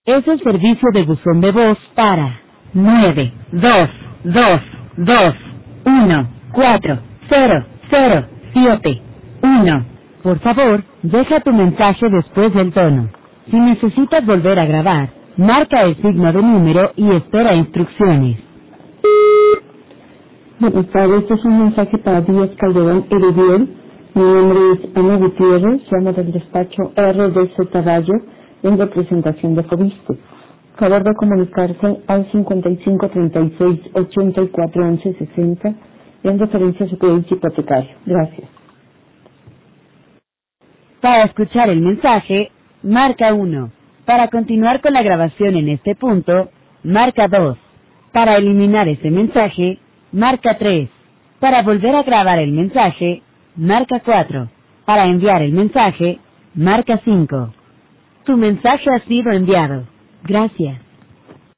Es el servicio de buzón de voz para 922214007. Por favor, deja tu mensaje después del tono. Si necesitas volver a grabar, marca el signo de número y espera instrucciones. Buenas tardes, este es un mensaje para Díaz Calderón Herediel. Mi nombre es Ana Gutiérrez, llamo del despacho RDZ Rayo en representación de Fobiste. Favor de comunicarse al 5536-841160 en referencia a su crédito hipotecario. Gracias. Para escuchar el mensaje, marca 1. Para continuar con la grabación en este punto, marca 2. Para eliminar ese mensaje, marca 3. Para volver a grabar el mensaje, marca 4. Para enviar el mensaje, marca 5. Tu mensaje ha sido enviado. Gracias.